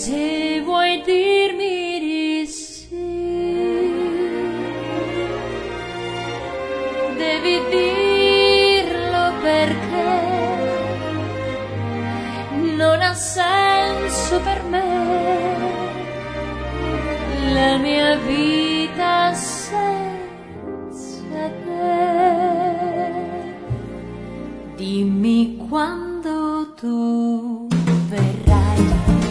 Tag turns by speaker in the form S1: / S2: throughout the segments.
S1: Se vuoi dirmi di sì, devi dirlo perché non ha senso per me la mia vita senza te. Dimmi quando tu verrai,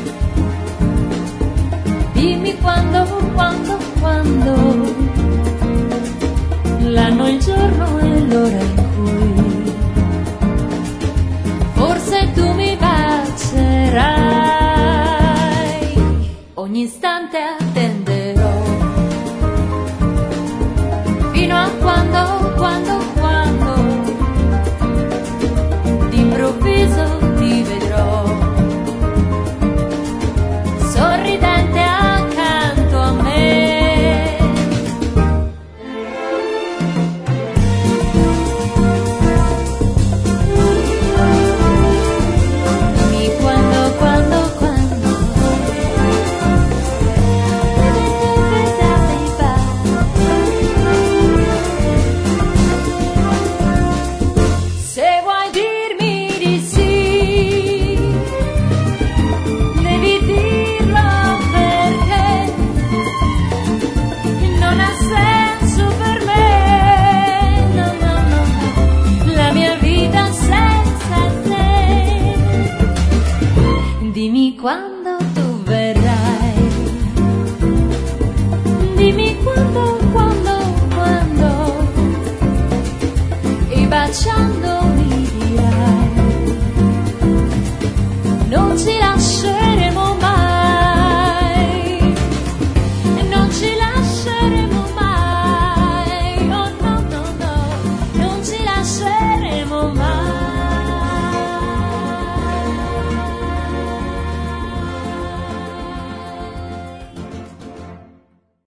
S1: dimmi quando, l'anno, il giorno e l'ora in cui forse tu mi bacerai. Ogni istante attenderò fino a quando d'improvviso ti vedrò sorridente accanto a me. Dimmi quando se vuoi dirmi di sì, devi dirlo perché non ha senso per me, no, la mia vita senza te. Dimmi quando